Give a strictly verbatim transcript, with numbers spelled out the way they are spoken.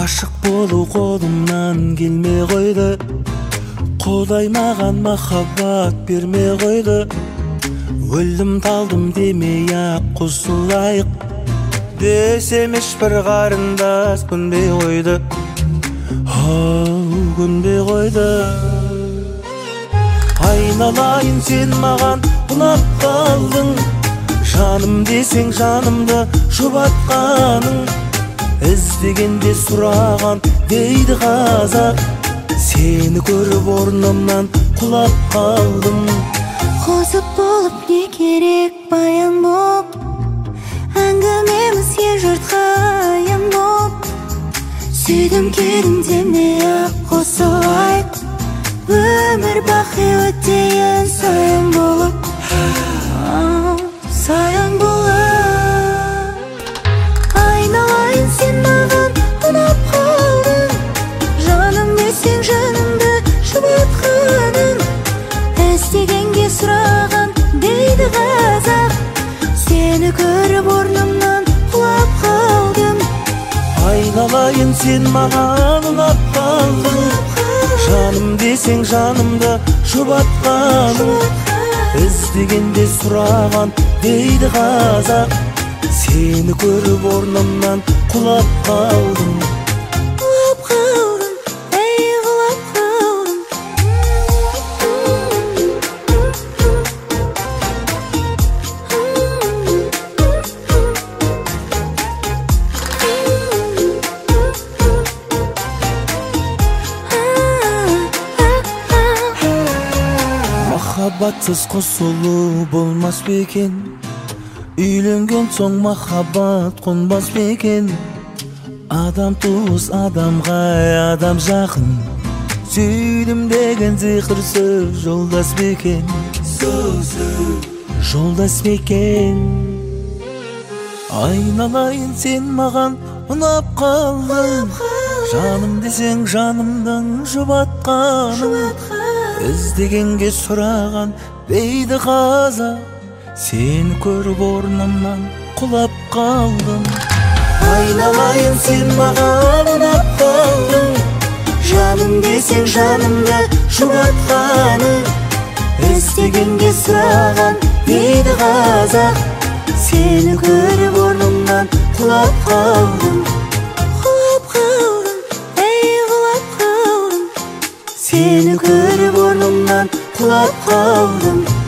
Ашык болуу колумнан келмей койду. Кудай маған махаббат бермей койду. Өлдім талдым демей ақ қосылайық десем ешбір қарындас көнбей қойды. Ау, көнбей қойды. Айналайын сен маған ұнап қалдың. Жаным десең жанымды жұбатқаның. Іздегенде сұраған дейді қазақ. Сені көріп орнымнан құлап қалдым. Қосып болып не керек баян боп, әңгімеміз ел жұртқа аян боп. Сүйдім келін демей ақ қосылайық, өмір бақи өтейін саян болып, саян болып. Айналайын сен маған ұнап қалдың. Жаным десең жанымды жұбатқаның. Іздегенге сұраған дейді қазақ. Сені көріп орнымнан құлап қалдым. Айналайын сен маған ұнап қалдың. Жаным десең жанымды жұбатқаның. Іздегенде сұраған дейді қазақ. Сені көріп орнымнан құлап қалдым. Құлап қалдым, ей құлап қалдым. Махаббатсыз қосылу болмас бекен. Үйленген соң махаббат қонбас бекен. Адам туыс адамға адам жақын. Сүйдім деген зиқыр сөз жолдас бекен. Сөзі жолдас бекен. Айналайын сен маған ұнап қалдың. Жаным десең жанымның жұбатқаның. Іздегенге сұраған дейді қазақ. Сені көріп орнымнан құлап қалдым. Айналайын сен маған ұнап қалдың. Жаным десең жанымды жұбатқаның. Іздегенге сұраған дейді қазақ. Сені көріп орнымнан құлап қалдым. Құлап қалдым, ей құлап қалдым. Сені көріп орнымнан құлап қалдым.